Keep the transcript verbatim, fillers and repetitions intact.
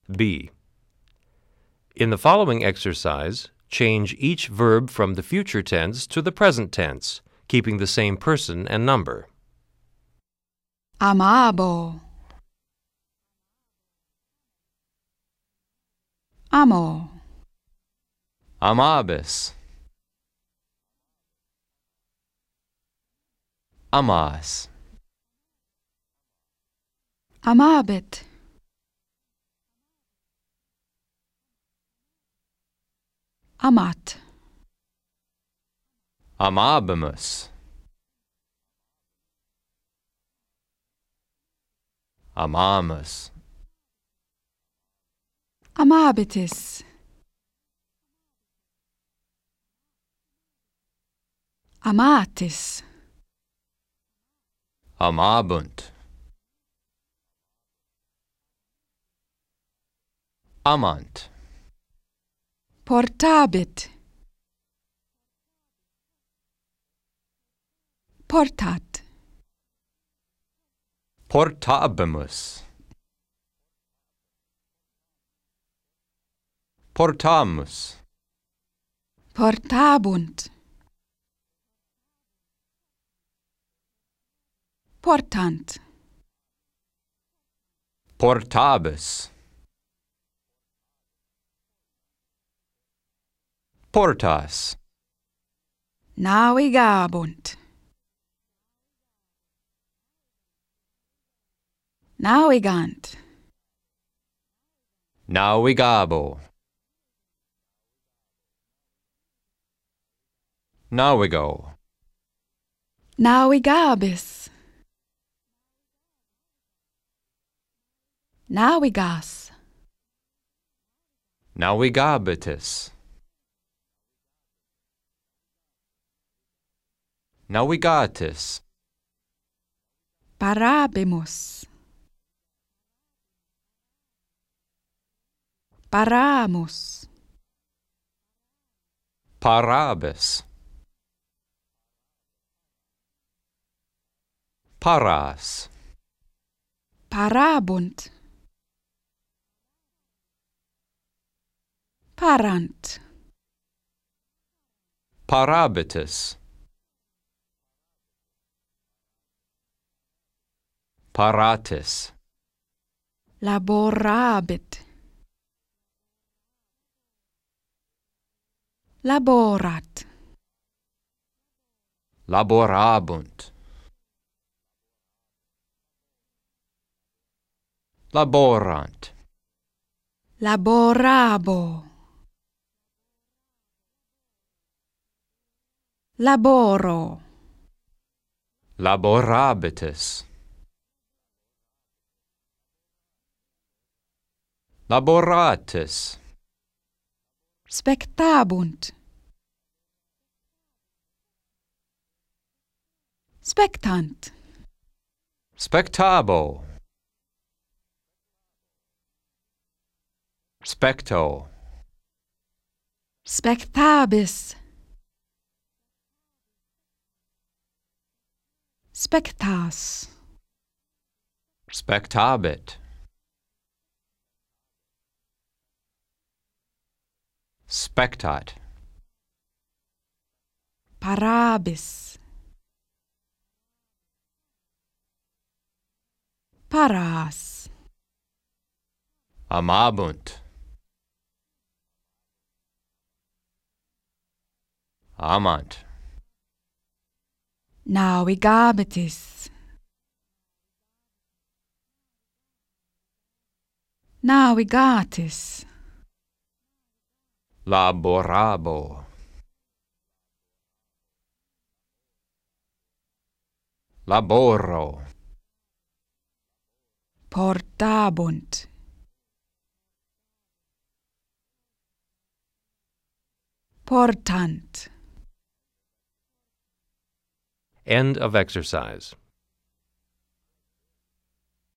B. In the following exercise, change each verb from the future tense to the present tense, keeping the same person and number. Amabo. Amo. Amabis. Amas. Amabit. Amat. Amabimus. Amamus. Amabitis. Amatis. Amabunt. Amant. Portabit. Portat. Portabimus. Portamus. Portabunt. Portant. Portabis. Portas. Navigabunt. Navigant. Navigabo. Navigo. Navigabis. Navigas. Navigabitis. Navigatis. Parabimus. Paramus. Parabis. Paras. Parabunt. Parant. Parabitis. Paratis. Laborabit. Laborat. Laborabunt. Laborant. Laborabo. Laboro. Laborabitis. Laboratis. Spectabunt. Spectant. Spectabo. Specto. Spectabis. Spectas. Spectabit. Spectat. Parabis. Paras. Amabunt. Amant. Navigabitis. Navigatis. Laborabo. Laboro. Portabunt. Portant. End of exercise.